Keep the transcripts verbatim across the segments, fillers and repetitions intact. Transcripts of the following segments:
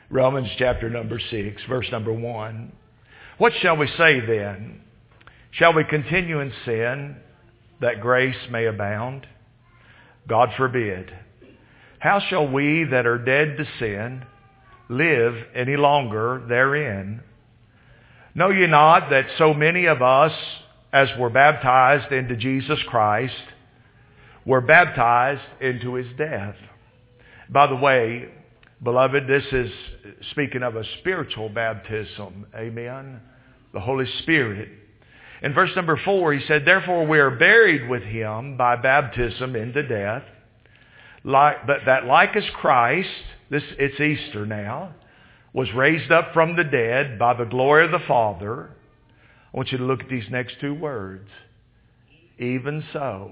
Romans chapter number six, verse number one. What shall we say then? Shall we continue in sin that grace may abound? God forbid. How shall we that are dead to sin live any longer therein? Know ye not that so many of us as were baptized into Jesus Christ were baptized into His death? By the way, beloved, this is speaking of a spiritual baptism. Amen. The Holy Spirit. In verse number four, he said, therefore we are buried with Him by baptism into death, like, but that like as Christ, this it's Easter now, was raised up from the dead by the glory of the Father. I want you to look at these next two words. Even so,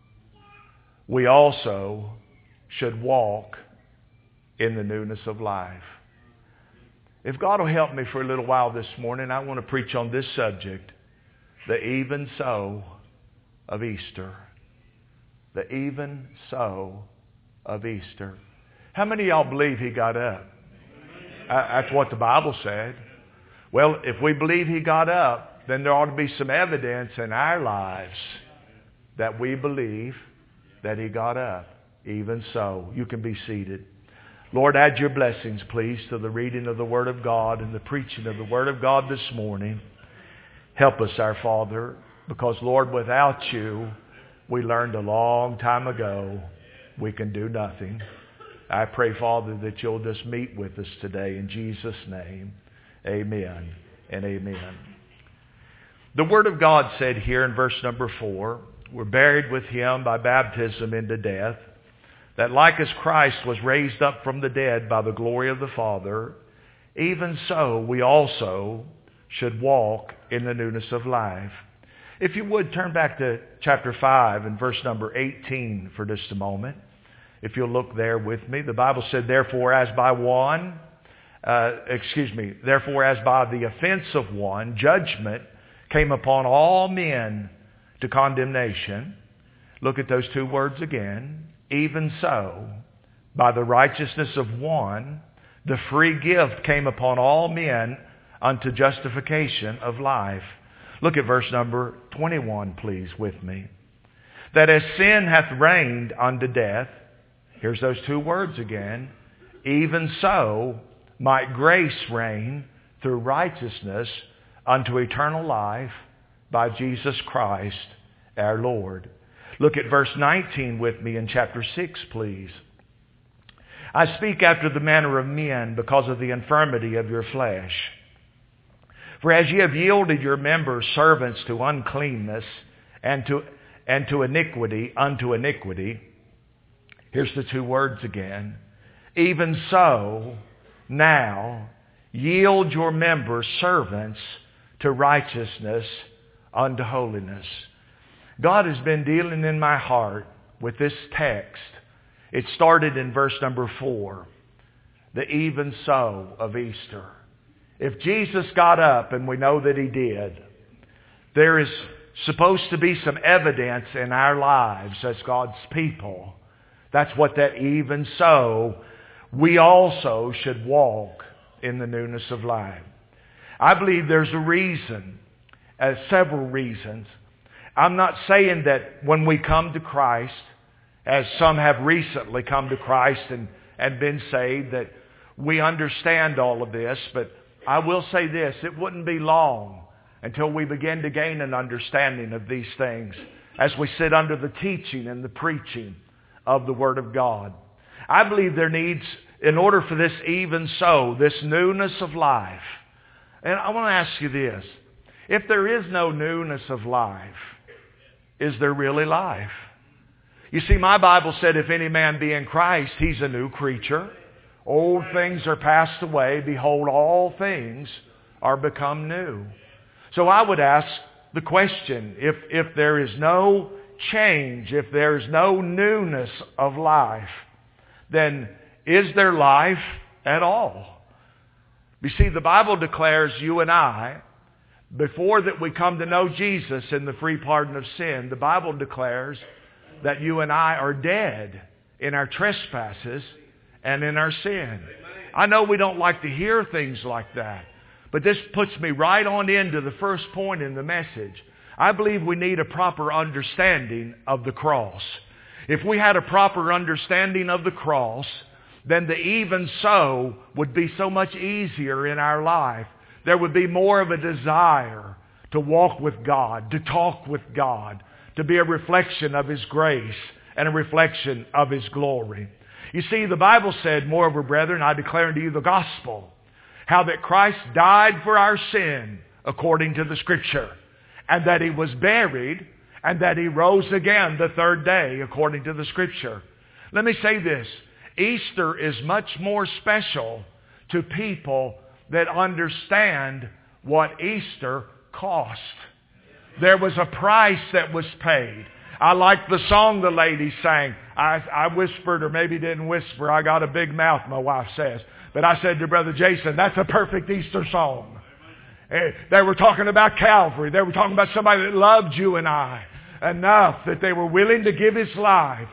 we also should walk in the newness of life. If God will help me for a little while this morning, I want to preach on this subject, the even so of Easter. The even so of Easter. How many of y'all believe He got up? That's what the Bible said. Well, if we believe He got up, then there ought to be some evidence in our lives that we believe that He got up. Even so, you can be seated. Lord, add your blessings, please, to the reading of the Word of God and the preaching of the Word of God this morning. Help us, our Father, because, Lord, without you, we learned a long time ago we can do nothing. I pray, Father, that you'll just meet with us today. In Jesus' name, amen and amen. The Word of God said here in verse number four, we're buried with Him by baptism into death, that like as Christ was raised up from the dead by the glory of the Father, even so we also should walk in the newness of life. If you would, turn back to chapter five and verse number eighteen for just a moment. If you'll look there with me. The Bible said, therefore as by one, uh, excuse me, therefore as by the offense of one, judgment came upon all men to condemnation. Look at those two words again. Even so, by the righteousness of one, the free gift came upon all men unto justification of life. Look at verse number twenty-one, please, with me. That as sin hath reigned unto death, here's those two words again, even so might grace reign through righteousness unto eternal life by Jesus Christ our Lord. Look at verse nineteen with me in chapter six, please. I speak after the manner of men because of the infirmity of your flesh. For as ye have yielded your members servants to uncleanness and to, and to iniquity unto iniquity, here's the two words again. Even so, now, yield your members servants to righteousness unto holiness. God has been dealing in my heart with this text. It started in verse number four. The even so of Easter. If Jesus got up, and we know that He did, there is supposed to be some evidence in our lives as God's people. That's what that even so, we also should walk in the newness of life. I believe there's a reason, uh, several reasons. I'm not saying that when we come to Christ, as some have recently come to Christ and, and been saved, that we understand all of this, but I will say this, it wouldn't be long until we begin to gain an understanding of these things as we sit under the teaching and the preaching of the Word of God. I believe there needs, in order for this even so, this newness of life, and I want to ask you this, if there is no newness of life, is there really life? You see, my Bible said, if any man be in Christ, he's a new creature. Old things are passed away. Behold, all things are become new. So I would ask the question, if, if there is no change, if there is no newness of life, then is there life at all? You see, the Bible declares you and I, before that we come to know Jesus and the free pardon of sin, the Bible declares that you and I are dead in our trespasses and in our sin. I know we don't like to hear things like that, but this puts me right on into the first point in the message. I believe we need a proper understanding of the cross. If we had a proper understanding of the cross, then the even so would be so much easier in our life. There would be more of a desire to walk with God, to talk with God, to be a reflection of His grace and a reflection of His glory. You see, the Bible said, moreover, brethren, I declare unto you the gospel, how that Christ died for our sin according to the Scripture, and that He was buried, and that He rose again the third day according to the Scripture. Let me say this. Easter is much more special to people that understand what Easter cost. There was a price that was paid. I like the song the lady sang. I, I whispered, or maybe didn't whisper. I got a big mouth, my wife says. But I said to Brother Jason, that's a perfect Easter song. They were talking about Calvary. They were talking about somebody that loved you and I enough that they were willing to give His life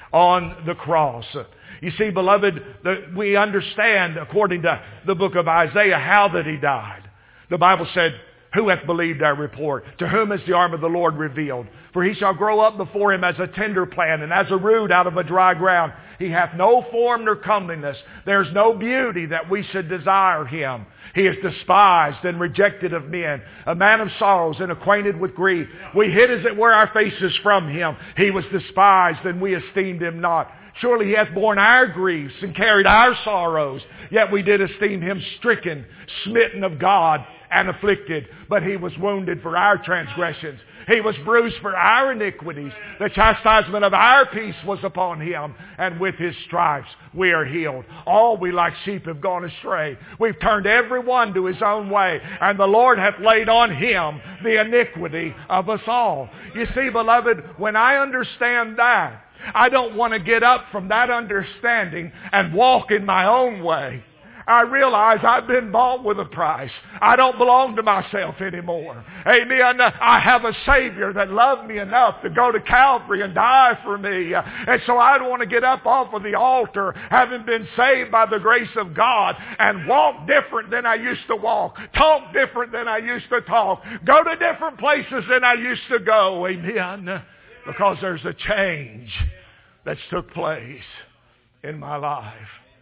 on the cross. You see, beloved, the, we understand, according to the book of Isaiah, how that He died. The Bible said, who hath believed our report? To whom is the arm of the Lord revealed? For He shall grow up before Him as a tender plant, and as a root out of a dry ground. He hath no form nor comeliness. There is no beauty that we should desire Him. He is despised and rejected of men, a man of sorrows and acquainted with grief. We hid as it were our faces from Him. He was despised, and we esteemed Him not. Surely He hath borne our griefs and carried our sorrows. Yet we did esteem Him stricken, smitten of God, and afflicted. But He was wounded for our transgressions. He was bruised for our iniquities. The chastisement of our peace was upon Him, and with His stripes we are healed. All we like sheep have gone astray. We've turned every one to his own way, and the Lord hath laid on Him the iniquity of us all. You see, beloved, when I understand that, I don't want to get up from that understanding and walk in my own way. I realize I've been bought with a price. I don't belong to myself anymore. Amen. I have a Savior that loved me enough to go to Calvary and die for me. And so I don't want to get up off of the altar, having been saved by the grace of God, and walk different than I used to walk, talk different than I used to talk, go to different places than I used to go. Amen. Because there's a change that's took place in my life.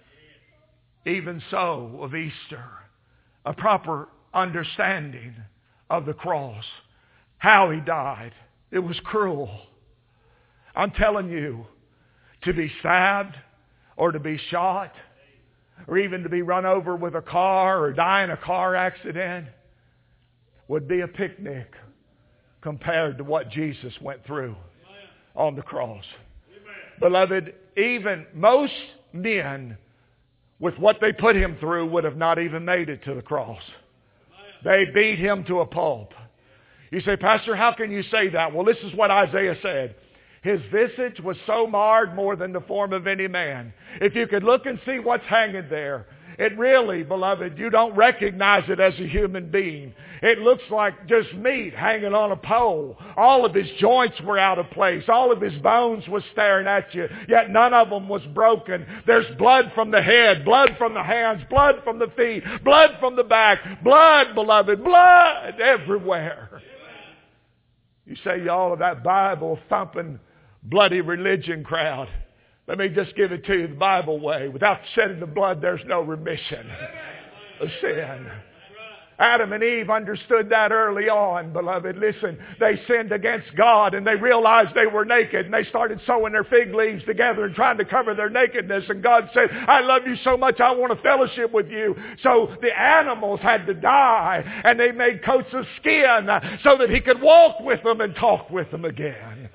Even so, of Easter, a proper understanding of the cross, how He died. It was cruel. I'm telling you, to be stabbed or to be shot or even to be run over with a car or die in a car accident would be a picnic compared to what Jesus went through on the cross. Beloved, even most men, with what they put Him through, would have not even made it to the cross. They beat Him to a pulp. You say, Pastor, how can you say that? Well, this is what Isaiah said. His visage was so marred more than the form of any man. If you could look and see what's hanging there, it really, beloved, you don't recognize it as a human being. It looks like just meat hanging on a pole. All of his joints were out of place. All of his bones were staring at you. Yet none of them was broken. There's blood from the head, blood from the hands, blood from the feet, blood from the back. Blood, beloved, blood everywhere. You say, y'all of that Bible thumping, bloody religion crowd. Let me just give it to you the Bible way. Without shedding the blood, there's no remission of sin. Adam and Eve understood that early on, beloved. Listen, they sinned against God and they realized they were naked, and they started sewing their fig leaves together and trying to cover their nakedness. And God said, I love you so much, I want to fellowship with you. So the animals had to die, and they made coats of skin so that He could walk with them and talk with them again.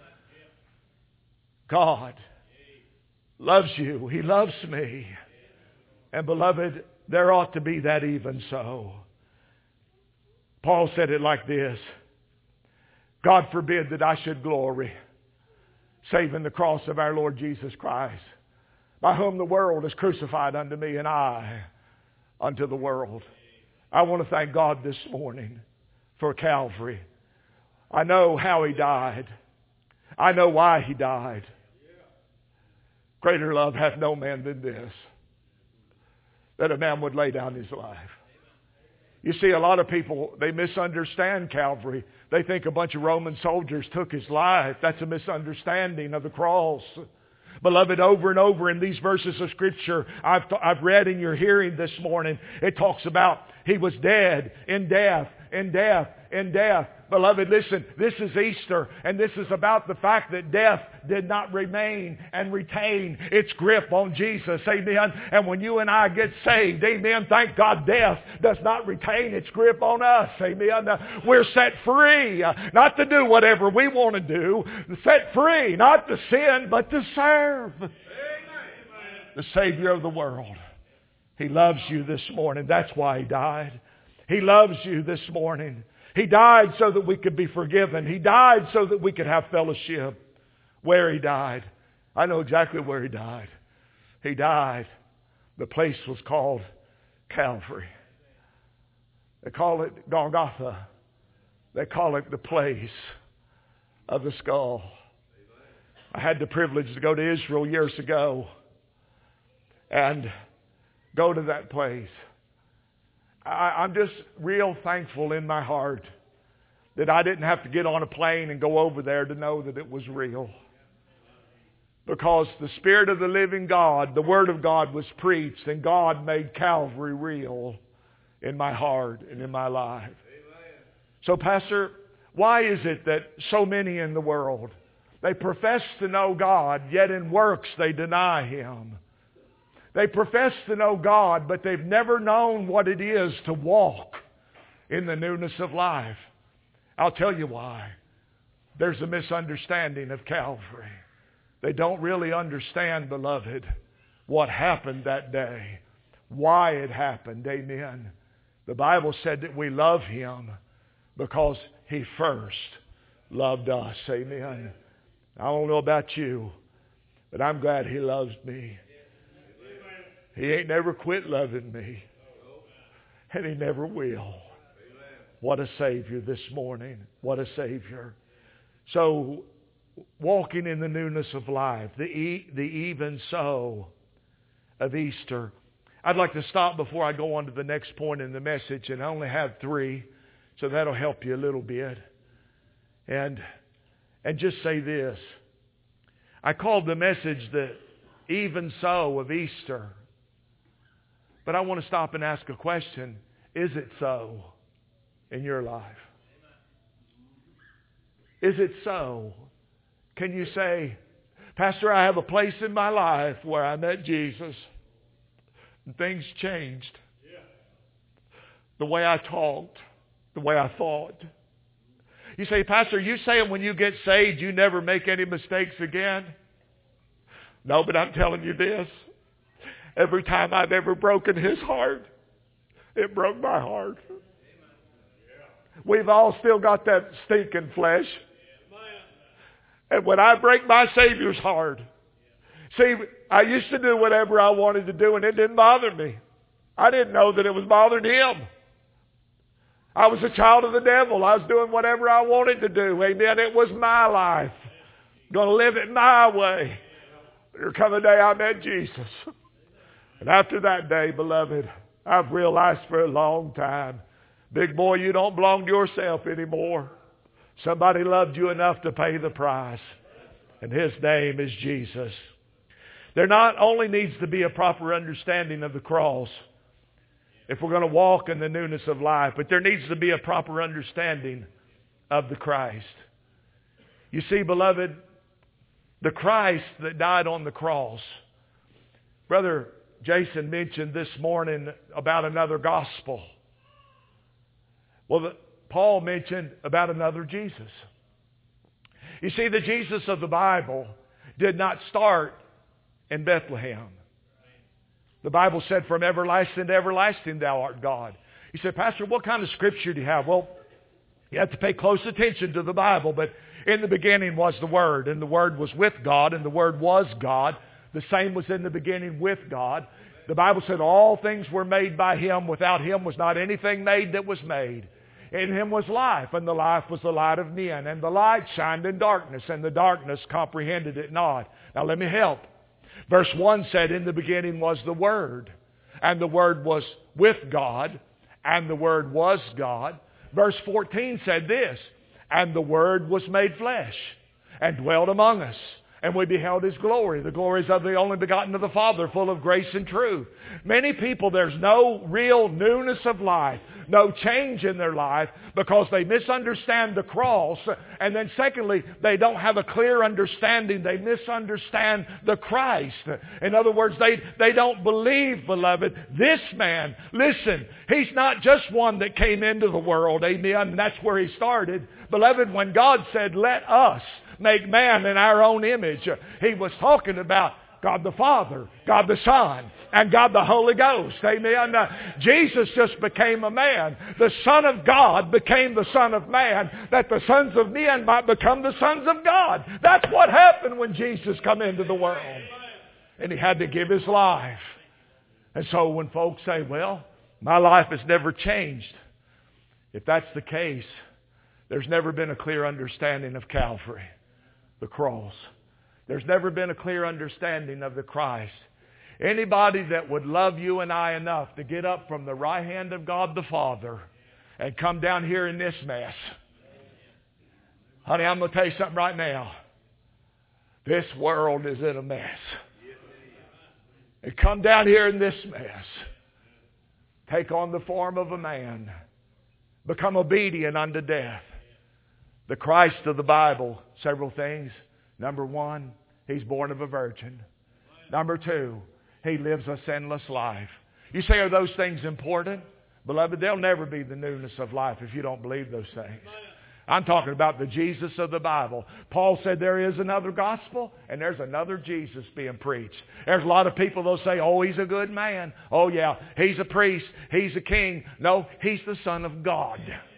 God loves you. He loves me. And beloved, there ought to be that even so. Paul said it like this: God forbid that I should glory, save in the cross of our Lord Jesus Christ, by whom the world is crucified unto me, and I unto the world. I want to thank God this morning for Calvary. I know how He died. I know why He died. Greater love hath no man than this, that a man would lay down his life. You see, a lot of people, they misunderstand Calvary. They think a bunch of Roman soldiers took his life. That's a misunderstanding of the cross. Beloved, over and over in these verses of Scripture I've, I've read in your hearing this morning, it talks about he was dead in death, in death, in death. Beloved, listen, this is Easter, and this is about the fact that death did not remain and retain its grip on Jesus. Amen. And when you and I get saved, amen, thank God death does not retain its grip on us. Amen. We're set free, not to do whatever we want to do. Set free, not to sin, but to serve. Amen. The Savior of the world. He loves you this morning. That's why He died. He loves you this morning. He died so that we could be forgiven. He died so that we could have fellowship. Where He died, I know exactly where He died. He died. The place was called Calvary. They call it Golgotha. They call it the place of the skull. I had the privilege to go to Israel years ago and go to that place. I, I'm just real thankful in my heart that I didn't have to get on a plane and go over there to know that it was real. Because the Spirit of the living God, the Word of God was preached, and God made Calvary real in my heart and in my life. Amen. So, Pastor, why is it that so many in the world, they profess to know God, yet in works they deny Him? They profess to know God, but they've never known what it is to walk in the newness of life. I'll tell you why. There's a misunderstanding of Calvary. They don't really understand, beloved, what happened that day, why it happened. Amen. The Bible said that we love Him because He first loved us. Amen. I don't know about you, but I'm glad He loves me. He ain't never quit loving me. And He never will. What a Savior this morning. What a Savior. So, walking in the newness of life, the, e- the even so of Easter. I'd like to stop before I go on to the next point in the message, and I only have three, so that'll help you a little bit. And, and just say this. I called the message the even so of Easter. But I want to stop and ask a question. Is it so in your life? Is it so? Can you say, Pastor, I have a place in my life where I met Jesus and things changed. The way I talked, the way I thought. You say, Pastor, you saying when you get saved you never make any mistakes again? No, but I'm telling you this. Every time I've ever broken His heart, it broke my heart. We've all still got that stinking flesh. And when I break my Savior's heart, see, I used to do whatever I wanted to do and it didn't bother me. I didn't know that it was bothering Him. I was a child of the devil. I was doing whatever I wanted to do. Amen. It was my life. Going to live it my way. There come a day I met Jesus. And after that day, beloved, I've realized for a long time, big boy, you don't belong to yourself anymore. Somebody loved you enough to pay the price. And His name is Jesus. There not only needs to be a proper understanding of the cross if we're going to walk in the newness of life, but there needs to be a proper understanding of the Christ. You see, beloved, the Christ that died on the cross. Brother Jason mentioned this morning about another gospel. Well, the, Paul mentioned about another Jesus. You see, the Jesus of the Bible did not start in Bethlehem. The Bible said, from everlasting to everlasting thou art God. You said, Pastor, what kind of scripture do you have? Well, you have to pay close attention to the Bible, but in the beginning was the Word, and the Word was with God, and the Word was God. The same was in the beginning with God. The Bible said all things were made by Him. Without Him was not anything made that was made. In Him was life, and the life was the light of men. And the light shined in darkness, and the darkness comprehended it not. Now let me help. Verse one said, in the beginning was the Word, and the Word was with God, and the Word was God. Verse fourteen said this, and the Word was made flesh, and dwelt among us. And we beheld His glory. The glory is of the only begotten of the Father, full of grace and truth. Many people, there's no real newness of life, no change in their life, because they misunderstand the cross. And then secondly, they don't have a clear understanding. They misunderstand the Christ. In other words, they, they don't believe, beloved, this man, listen, he's not just one that came into the world, amen, and that's where he started. Beloved, when God said, let us make man in our own image, He was talking about God the Father, God the Son, and God the Holy Ghost. Amen. Uh, Jesus just became a man. The Son of God became the Son of man, that the sons of men might become the sons of God. That's what happened when Jesus come into the world. And He had to give His life. And so when folks say, well, my life has never changed, if that's the case, there's never been a clear understanding of Calvary, the cross. There's never been a clear understanding of the Christ. Anybody that would love you and I enough to get up from the right hand of God the Father and come down here in this mess. Honey, I'm going to tell you something right now. This world is in a mess. And come down here in this mess. Take on the form of a man. Become obedient unto death. The Christ of the Bible, several things. Number one, He's born of a virgin. Number two, He lives a sinless life. You say, are those things important? Beloved, there'll never be the newness of life if you don't believe those things. I'm talking about the Jesus of the Bible. Paul said there is another gospel and there's another Jesus being preached. There's a lot of people that'll say, oh, he's a good man. Oh, yeah, he's a priest. He's a king. No, he's the Son of God.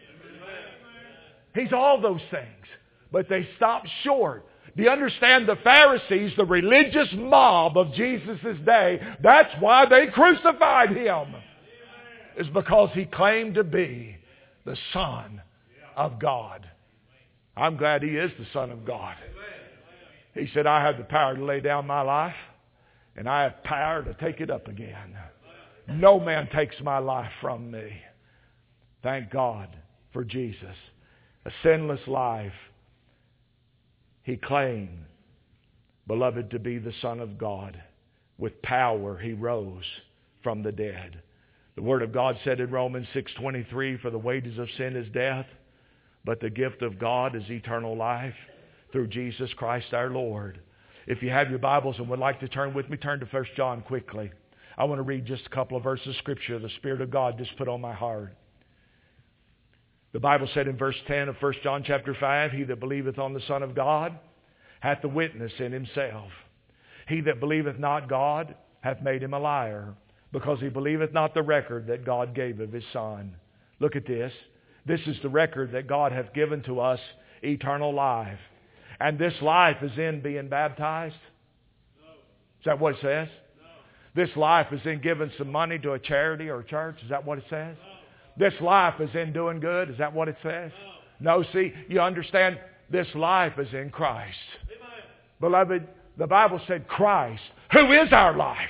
He's all those things. But they stop short. Do you understand the Pharisees, the religious mob of Jesus' day, that's why they crucified Him. It's because He claimed to be the Son of God. I'm glad He is the Son of God. He said, I have the power to lay down my life, and I have power to take it up again. No man takes my life from me. Thank God for Jesus. A sinless life. He claimed, beloved, to be the Son of God. With power He rose from the dead. The Word of God said in Romans six twenty-three, for the wages of sin is death, but the gift of God is eternal life through Jesus Christ our Lord. If you have your Bibles and would like to turn with me, turn to First John quickly. I want to read just a couple of verses of Scripture the Spirit of God just put on my heart. The Bible said in verse ten of First John chapter five, he that believeth on the Son of God hath the witness in himself. He that believeth not God hath made him a liar, because he believeth not the record that God gave of His Son. Look at this. This is the record that God hath given to us, eternal life. And this life is in being baptized? Is that what it says? This life is in giving some money to a charity or a church? Is that what it says? This life is in doing good? Is that what it says? No, see, you understand, this life is in Christ. Beloved, the Bible said Christ, who is our life.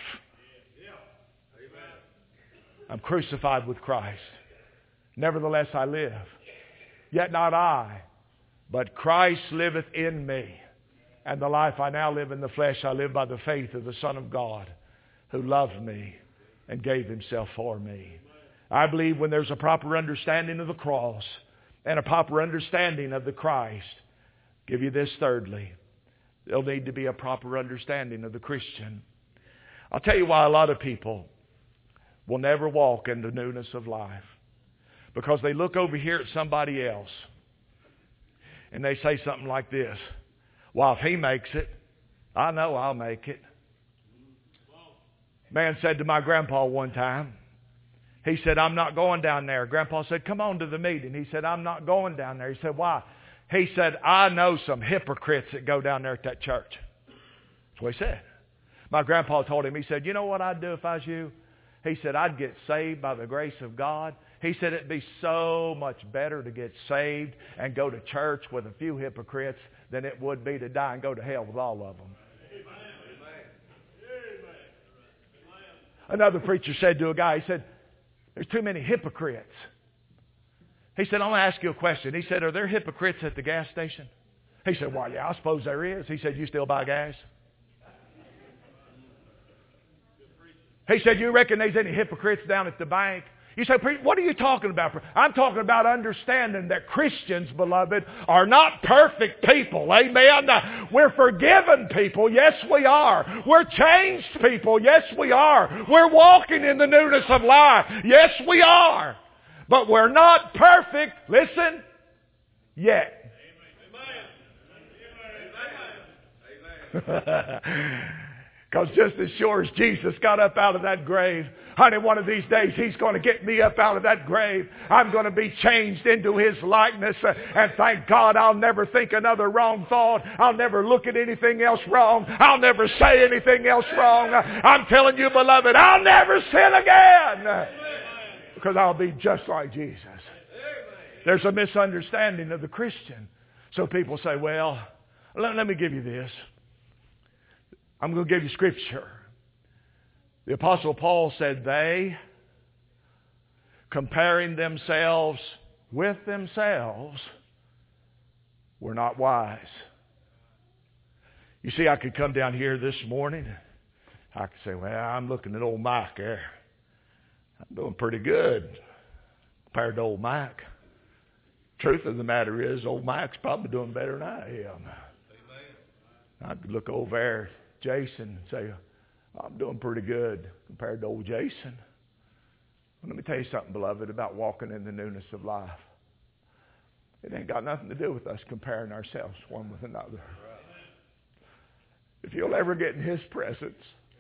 I'm crucified with Christ. Nevertheless I live. Yet not I, but Christ liveth in me. And the life I now live in the flesh, I live by the faith of the Son of God, who loved me and gave Himself for me. I believe when there's a proper understanding of the cross and a proper understanding of the Christ, give you this thirdly, there'll need to be a proper understanding of the Christian. I'll tell you why a lot of people will never walk in the newness of life. Because they look over here at somebody else and they say something like this, well, if he makes it, I know I'll make it. Man said to my grandpa one time, he said, I'm not going down there. Grandpa said, come on to the meeting. He said, I'm not going down there. He said, why? He said, I know some hypocrites that go down there at that church. That's what he said. My grandpa told him, he said, you know what I'd do if I was you? He said, I'd get saved by the grace of God. He said, it'd be so much better to get saved and go to church with a few hypocrites than it would be to die and go to hell with all of them. Another preacher said to a guy, he said, there's too many hypocrites. He said, I'm going to ask you a question. He said, are there hypocrites at the gas station? He said, well, yeah, I suppose there is. He said, you still buy gas? He said, you reckon there's any hypocrites down at the bank? You say, what are you talking about? I'm talking about understanding that Christians, beloved, are not perfect people. Amen. We're forgiven people. Yes, we are. We're changed people. Yes, we are. We're walking in the newness of life. Yes, we are. But we're not perfect. Listen, yet. Because just as sure as Jesus got up out of that grave, honey, one of these days He's going to get me up out of that grave. I'm going to be changed into His likeness. And thank God I'll never think another wrong thought. I'll never look at anything else wrong. I'll never say anything else wrong. I'm telling you, beloved, I'll never sin again. Because I'll be just like Jesus. There's a misunderstanding of the Christian. So people say, well, let, let me give you this. I'm going to give you scripture. The Apostle Paul said they, comparing themselves with themselves, were not wise. You see, I could come down here this morning. I could say, well, I'm looking at old Mike there. I'm doing pretty good compared to old Mike. Truth of the matter is, old Mike's probably doing better than I am. I could look over there, Jason, and say, I'm doing pretty good compared to old Jason. Well, let me tell you something, beloved, about walking in the newness of life. It ain't got nothing to do with us comparing ourselves one with another. If you'll ever get in His presence,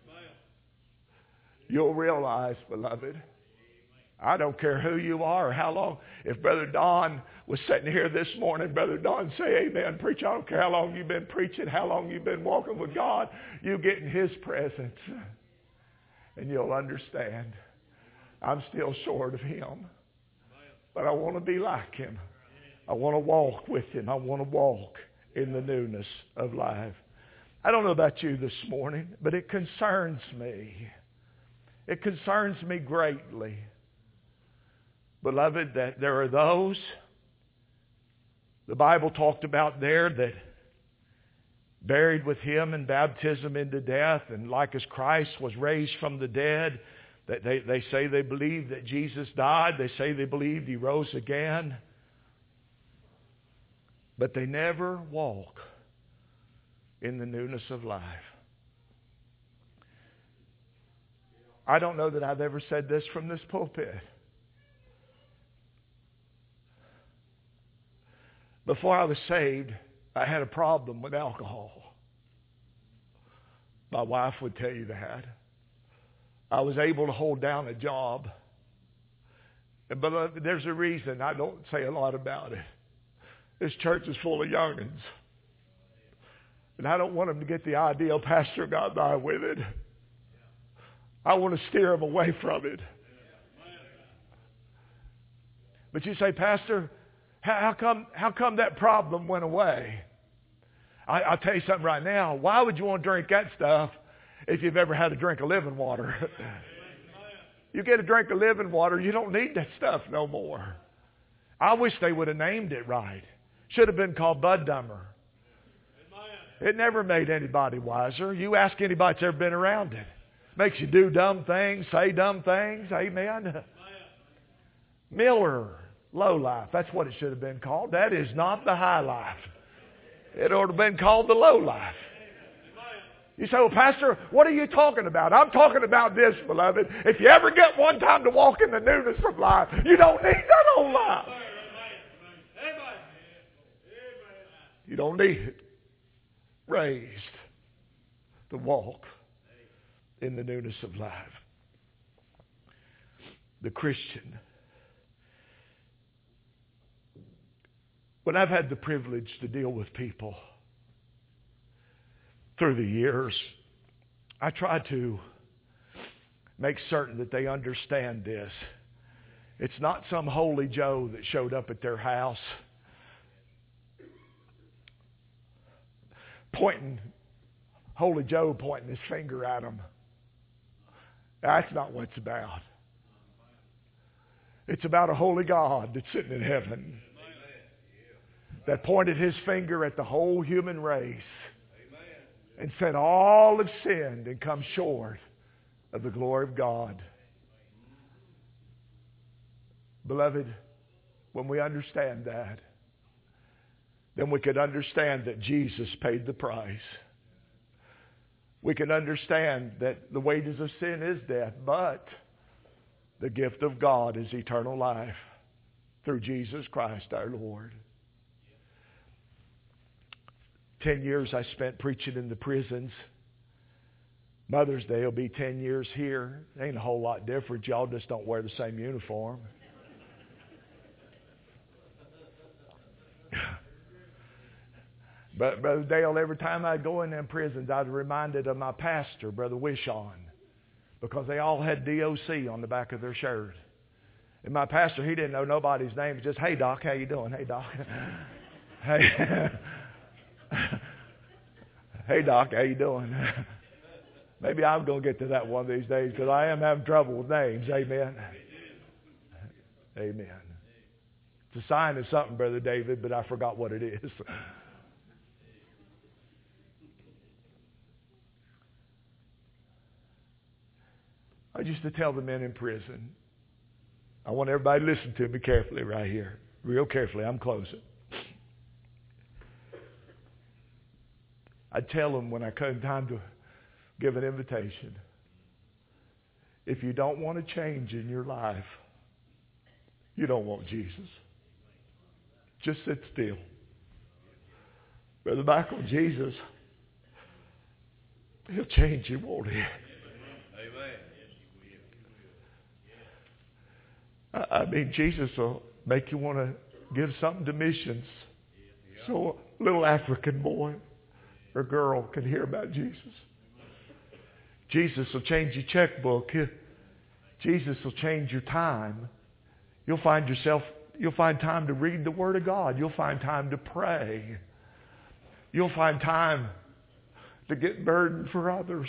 you'll realize, beloved, I don't care who you are or how long. If Brother Don was sitting here this morning, Brother Don say, amen, preach. I don't care how long you've been preaching, how long you've been walking with God. You get in His presence and you'll understand. I'm still short of Him. But I want to be like Him. I want to walk with Him. I want to walk in the newness of life. I don't know about you this morning, but it concerns me. It concerns me greatly, beloved, that there are those, the Bible talked about there, that buried with Him in baptism into death, and like as Christ was raised from the dead, that they, they say they believe that Jesus died. They say they believed He rose again. But they never walk in the newness of life. I don't know that I've ever said this from this pulpit. Before I was saved, I had a problem with alcohol. My wife would tell you that. I was able to hold down a job. But there's a reason I don't say a lot about it. This church is full of young'uns. And I don't want them to get the idea Pastor got by with it. I want to steer them away from it. But you say, Pastor, how come, how come that problem went away? I, I'll tell you something right now. Why would you want to drink that stuff if you've ever had a drink of living water? You get a drink of living water, you don't need that stuff no more. I wish they would have named it right. Should have been called Bud Dumber. It never made anybody wiser. You ask anybody that's ever been around it. Makes you do dumb things, say dumb things. Amen. Miller Low Life. That's what it should have been called. That is not the high life. It ought to have been called the low life. You say, well, Pastor, what are you talking about? I'm talking about this, beloved. If you ever get one time to walk in the newness of life, you don't need that old life. You don't need it. Raised to walk in the newness of life. The Christian. When I've had the privilege to deal with people through the years, I try to make certain that they understand this. It's not some holy Joe that showed up at their house pointing, holy Joe pointing his finger at them That's not what it's about. It's about a holy God that's sitting in heaven that pointed his finger at the whole human race and said all have sinned and come short of the glory of God. Beloved, when we understand that, then we could understand that Jesus paid the price. We can understand that the wages of sin is death, but the gift of God is eternal life through Jesus Christ our Lord. Ten years I spent preaching in the prisons. Mother's Day will be ten years here. It ain't a whole lot different. Y'all just don't wear the same uniform. But Brother Dale, every time I'd go in them prisons, I was reminded of my pastor, Brother Wishon, because they all had D O C on the back of their shirt. And my pastor, he didn't know nobody's name. Just, hey, Doc, how you doing? Hey, Doc. Hey, hey, Doc, how you doing? Maybe I'm going to get to that one of these days because I am having trouble with names. Amen. Amen. It's a sign of something, Brother David, but I forgot what it is. I used to tell the men in prison, I want everybody to listen to me carefully right here. Real carefully. I'm closing. I'd tell them when I come time to give an invitation, if you don't want to change in your life, you don't want Jesus. Just sit still. Brother Michael, Jesus, he'll change you, won't he? I mean, Jesus will make you want to give something to missions so a little African boy or girl can hear about Jesus. Jesus will change your checkbook. Jesus will change your time. You'll find yourself, you'll find time to read the Word of God. You'll find time to pray. You'll find time to get burdened for others.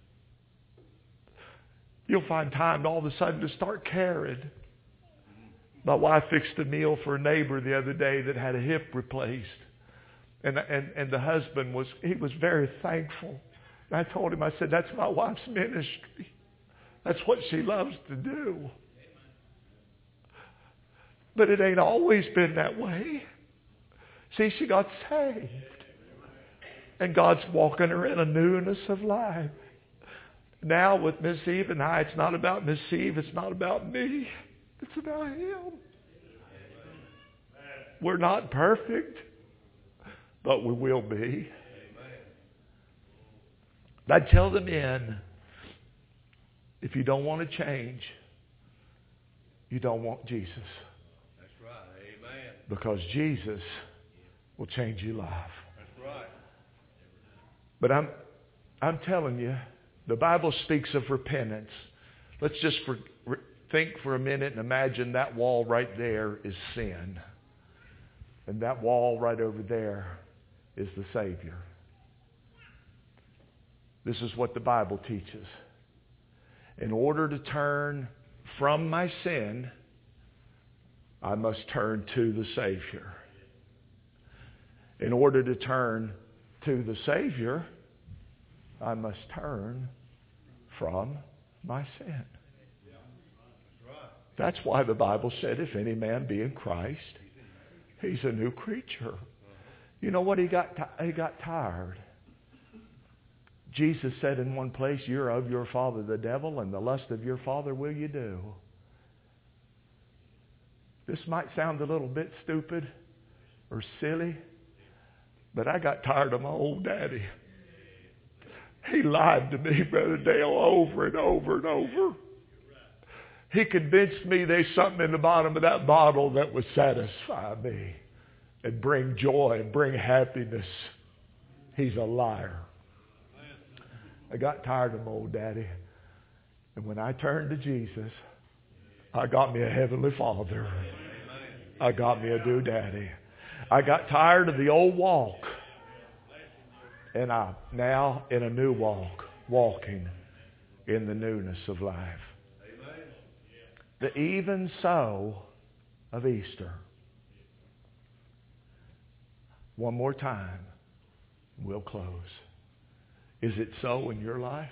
You'll find time all of a sudden to start caring. My wife fixed a meal for a neighbor the other day that had a hip replaced. And, and, and the husband was, he was very thankful. And I told him, I said, that's my wife's ministry. That's what she loves to do. But it ain't always been that way. See, she got saved. And God's walking her in a newness of life. Now with Miss Eve and I, it's not about Miss Eve, it's not about me. It's about Him. We're not perfect, but we will be. I tell the men, if you don't want to change, you don't want Jesus. That's right. Amen. Because Jesus will change your life. That's right. But I'm, I'm telling you, the Bible speaks of repentance. Let's just for, re, think for a minute and imagine that wall right there is sin. And that wall right over there is the Savior. This is what the Bible teaches. In order to turn from my sin, I must turn to the Savior. In order to turn to the Savior, I must turn from my sin. That's why the Bible said, if any man be in Christ, he's a new creature. You know what? He got t- he got tired. Jesus said in one place, you're of your father the devil, and the lust of your father will you do. This might sound a little bit stupid or silly, but I got tired of my old daddy. He lied to me, Brother Dale, over and over and over. He convinced me there's something in the bottom of that bottle that would satisfy me and bring joy and bring happiness. He's a liar. I got tired of my old daddy. And when I turned to Jesus, I got me a heavenly father. I got me a new daddy. I got tired of the old walk. And I'm now in a new walk, walking in the newness of life. Amen. The even so of Easter. One more time, we'll close. Is it so in your life?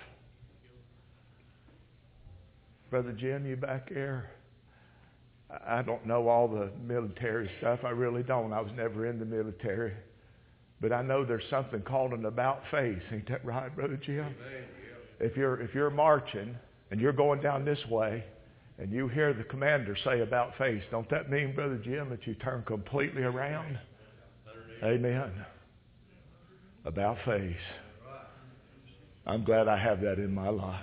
Brother Jim, you back there? I don't know all the military stuff. I really don't. I was never in the military. But I know there's something called an about face. Ain't that right, Brother Jim? Amen. If you're if you're marching and you're going down this way and you hear the commander say about face, don't that mean, Brother Jim, that you turn completely around? Amen. About face. I'm glad I have that in my life.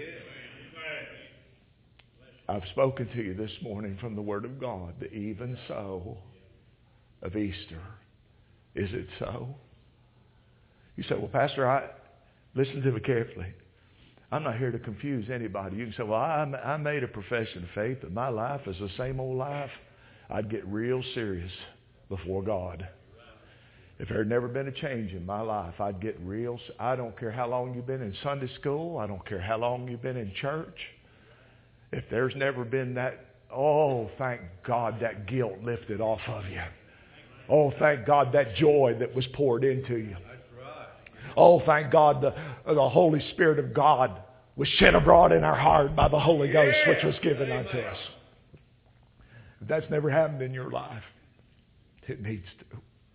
I've spoken to you this morning from the Word of God, the even so of Easter. Is it so? You say, well, Pastor, I listen to me carefully. I'm not here to confuse anybody. You can say, well, I, I made a profession of faith, but my life is the same old life. I'd get real serious before God. If there had never been a change in my life, I'd get real. I don't care how long you've been in Sunday school. I don't care how long you've been in church. If there's never been that, oh, thank God that guilt lifted off of you. Oh, thank God that joy that was poured into you. Oh, thank God the, the Holy Spirit of God was shed abroad in our heart by the Holy Ghost, which was given unto us. If that's never happened in your life, it needs to.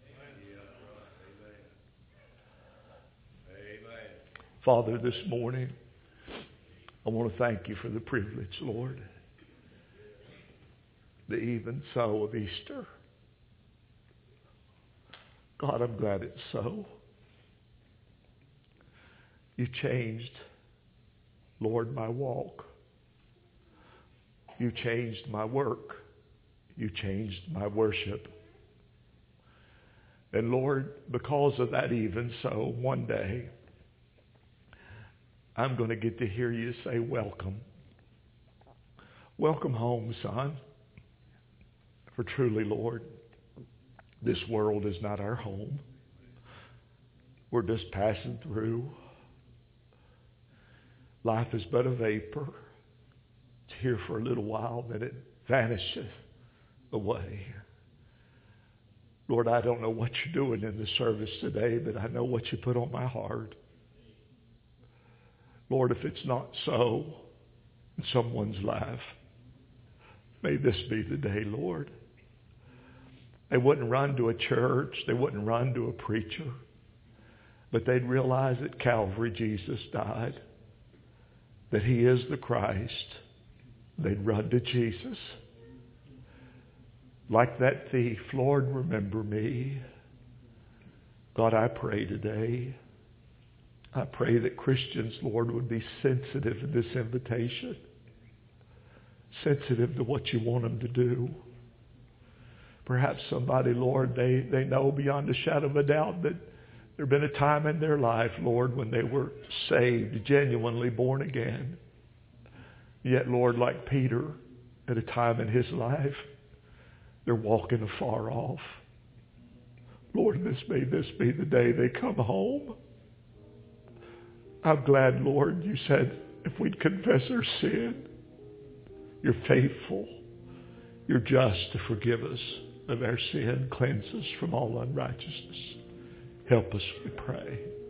Father, this morning, I want to thank you for the privilege, Lord, the even so of Easter. God, I'm glad it's so. You changed, Lord, my walk. You changed my work. You changed my worship. And Lord, because of that even so, one day, I'm going to get to hear you say, welcome. Welcome home, son. For truly, Lord, this world is not our home. We're just passing through. Life is but a vapor. It's here for a little while, then it vanishes away. Lord, I don't know what you're doing in the service today, but I know what you put on my heart. Lord, if it's not so in someone's life, may this be the day, Lord. They wouldn't run to a church. They wouldn't run to a preacher. But they'd realize at Calvary Jesus died, that he is the Christ. They'd run to Jesus. Like that thief, Lord, remember me. God, I pray today. I pray that Christians, Lord, would be sensitive to this invitation. Sensitive to what you want them to do. Perhaps somebody, Lord, they, they know beyond a shadow of a doubt that there had been a time in their life, Lord, when they were saved, genuinely born again. Yet, Lord, like Peter, at a time in his life, they're walking afar off. Lord, this may this be the day they come home. I'm glad, Lord, you said if we'd confess our sin, you're faithful, you're just to forgive us of our sin, cleanse us from all unrighteousness. Help us, we pray.